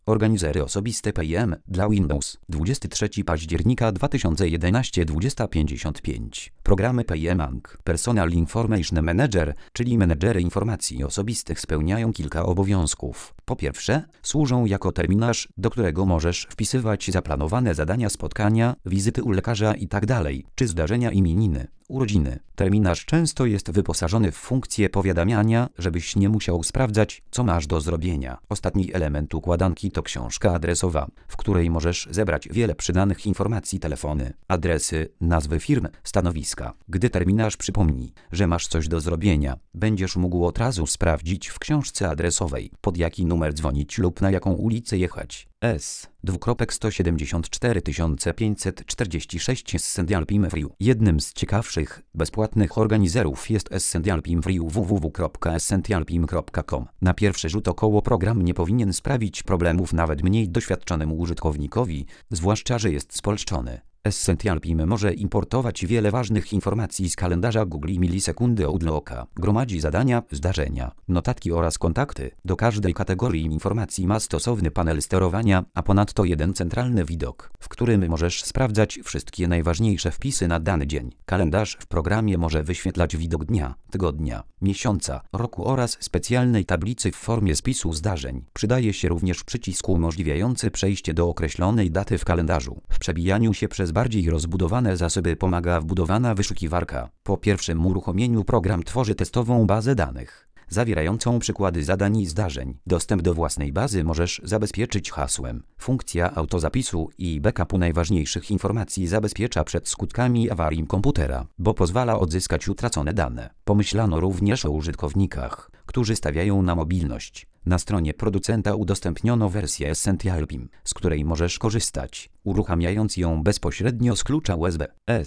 Organizery osobiste PIM dla Windows 23 października 2011 20:55. Programy PIM-Ang Personal Information Manager, czyli menedżery informacji osobistych spełniają kilka obowiązków. Po pierwsze, służą jako terminarz, do którego możesz wpisywać zaplanowane zadania, spotkania, wizyty u lekarza itd., czy zdarzenia imieniny, urodziny. Terminarz często jest wyposażony w funkcję powiadamiania, żebyś nie musiał sprawdzać, co masz do zrobienia. Ostatni element układanki to książka adresowa, w której możesz zebrać wiele przydanych informacji: telefony, adresy, nazwy firm, stanowiska. Gdy terminarz przypomni, że masz coś do zrobienia, będziesz mógł od razu sprawdzić w książce adresowej, pod jaki numer dzwonić lub na jaką ulicę jechać. S:174 546 Essential PIM Free. Jednym z ciekawszych, bezpłatnych organizerów jest Essential PIM Free www.essentialpim.com. Na pierwszy rzut około program nie powinien sprawić problemów nawet mniej doświadczonemu użytkownikowi, zwłaszcza że jest spolszczony. Essential PIM może importować wiele ważnych informacji z kalendarza Google i milisekundy Outlooka. Gromadzi zadania, zdarzenia, notatki oraz kontakty. Do każdej kategorii informacji ma stosowny panel sterowania, a ponadto jeden centralny widok, w którym możesz sprawdzać wszystkie najważniejsze wpisy na dany dzień. Kalendarz w programie może wyświetlać widok dnia, tygodnia, miesiąca, roku oraz specjalnej tablicy w formie spisu zdarzeń. Przydaje się również przycisk umożliwiający przejście do określonej daty w kalendarzu. W przebijaniu się przez bardziej rozbudowane zasoby pomaga wbudowana wyszukiwarka. Po pierwszym uruchomieniu program tworzy testową bazę danych zawierającą przykłady zadań i zdarzeń. Dostęp do własnej bazy możesz zabezpieczyć hasłem. Funkcja autozapisu i backupu najważniejszych informacji zabezpiecza przed skutkami awarii komputera, bo pozwala odzyskać utracone dane. Pomyślano również o użytkownikach, którzy stawiają na mobilność. Na stronie producenta udostępniono wersję Essential PIM, z której możesz korzystać, uruchamiając ją bezpośrednio z klucza USB.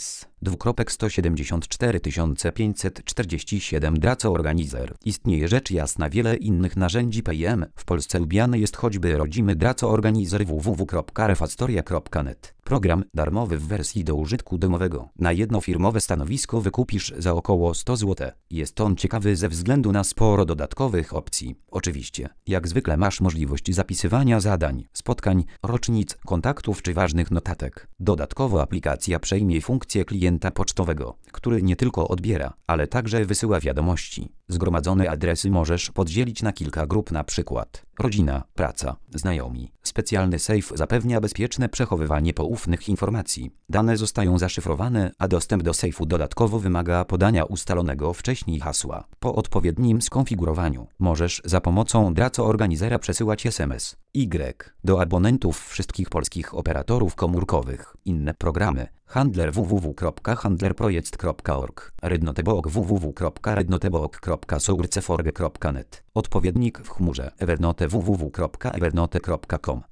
S:174 547 Draco Organizer. Istnieje rzecz jasna wiele innych narzędzi PIM. W Polsce lubiany jest choćby rodzimy Draco Organizer www.refastoria.net. Program darmowy w wersji do użytku domowego. Na jedno firmowe stanowisko wykupisz za około 100 zł. Jest on ciekawy ze względu na sporo dodatkowych opcji. Oczywiście, jak zwykle masz możliwość zapisywania zadań, spotkań, rocznic, kontaktów czy ważnych notatek. Dodatkowo aplikacja przejmie funkcję klienta pocztowego, który nie tylko odbiera, ale także wysyła wiadomości. Zgromadzone adresy możesz podzielić na kilka grup, np. rodzina, praca, znajomi. Specjalny safe zapewnia bezpieczne przechowywanie poufnych informacji. Dane zostają zaszyfrowane, a dostęp do safe'u dodatkowo wymaga podania ustalonego wcześniej hasła. Po odpowiednim skonfigurowaniu możesz za pomocą Draco Organizera przesyłać SMS do abonentów wszystkich polskich operatorów komórkowych. Inne programy: Handler www.handlerprojekt.org, Rednotebook www.rednotebook.sourceforge.net, odpowiednik w chmurze Evernote www.evernote.com.